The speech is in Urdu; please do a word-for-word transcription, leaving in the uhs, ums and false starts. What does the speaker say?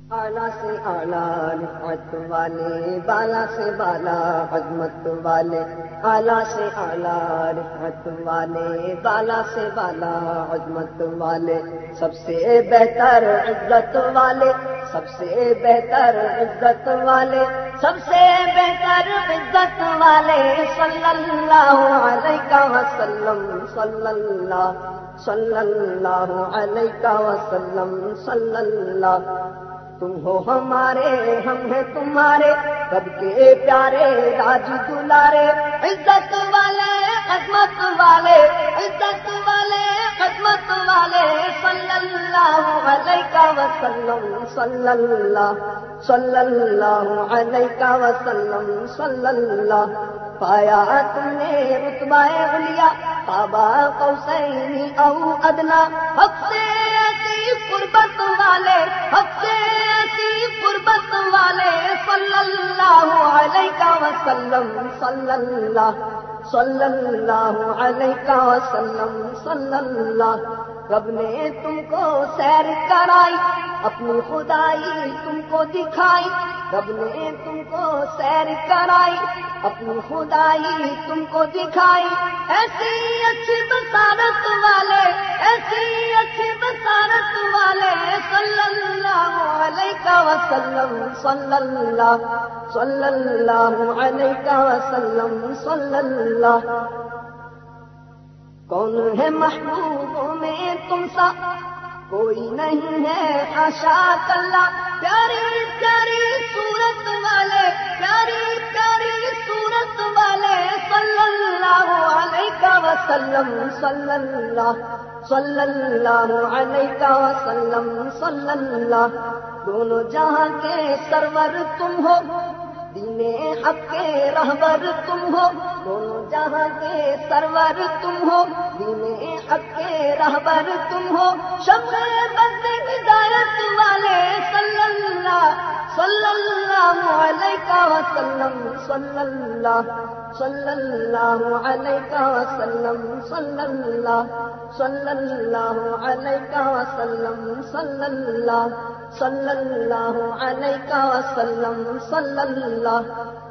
اعلیٰ سے اعلیٰ رفعت والے، بالا سے بالا عظمت والے، اعلیٰ سے اعلیٰ رفعت والے، بالا سے بالا عظمت والے، سب سے بہتر عزت والے، سب سے بہتر عزت والے، سب سے بہتر عزت والے، صلی اللہ علیہ وسلم، صلی اللہ صلی اللہ علیہ وسلم، صلی اللہ۔ تم ہو ہمارے، ہم ہیں تمہارے، رب کے پیارے راج دلارے، عزت والے عظمت والے، عزت والے عظمت والے، صلی اللہ علیہ وسلم، صلی اللہ صلی اللہ علیہ وسلم، صلی اللہ۔ پایا تم نے رتبہ علیا، بابا قوسین او ادنا، حق سے ایسی قربت والے، حق سے ایسی قربت والے، صلی اللہ علیہ وسلم، صلی اللہ صلی اللہ علیہ وسلم، صلی اللہ۔ رب نے تم کو سیر کرائی، اپنی خدائی تم کو دکھائی، رب نے تم کو سیر کرائی، اپنی خدائی تم کو دکھائی، ایسی اچھی بصارت والے، ایسی اچھی بصارت والے، صلی اللہ علیہ وسلم، صلی اللہ صلی اللہ علیہ وسلم، صلی اللہ۔ کون ہے محبوبوں میں تم سا، کوئی نہیں ہے حاشا اللہ، پیاری پیاری صورت والے، پیاری پیاری صورت والے، صلی اللہ علیہ وسلم، صلی اللہ صلی اللہ علیہ وسلم، صلی اللہ۔ دونوں جہاں کے سرور تم ہو، دین حق کے رہبر تم ہو، دونوں جہاں کے سرور تم ہو، دین حق کے رہبر تم ہو، شمع بز ہدایت والے، صلی اللہ صلی اللہ علیہ وسلم، صلی اللہ صلی اللہ علیہ وسلم، صلی اللہ صلی اللہ علیہ وسلم، صلی اللہ صلی اللہ علیہ وسلم، صلی اللہ۔